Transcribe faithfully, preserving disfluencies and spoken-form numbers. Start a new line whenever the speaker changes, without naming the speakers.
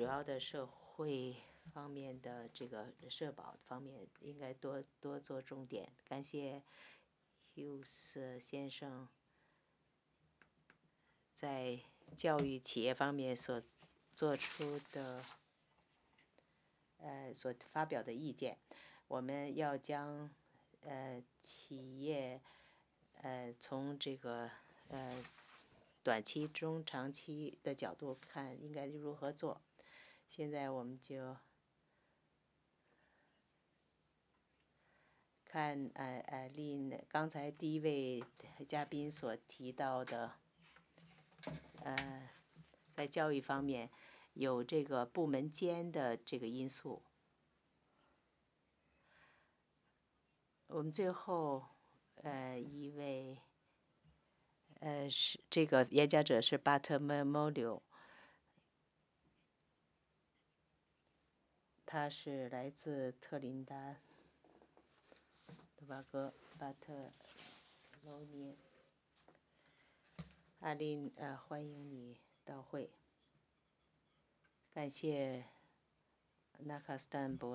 主要的社会方面的这个社保方面应该多多做重点。感谢 Hughes 先生在教育企业方面所做出的呃所发表的意见。我们要将呃企业呃从这个呃短期、中长期的角度看应该如何做。现在我们就看呃呃令刚才第一位嘉宾所提到的呃在教育方面有这个部门间的这个因素。我们最后呃一位呃是这个演讲者是巴特莫莫柳，他是来自特林达多巴哥巴特罗尼。阿林呃欢迎你到会，感谢纳卡斯坦博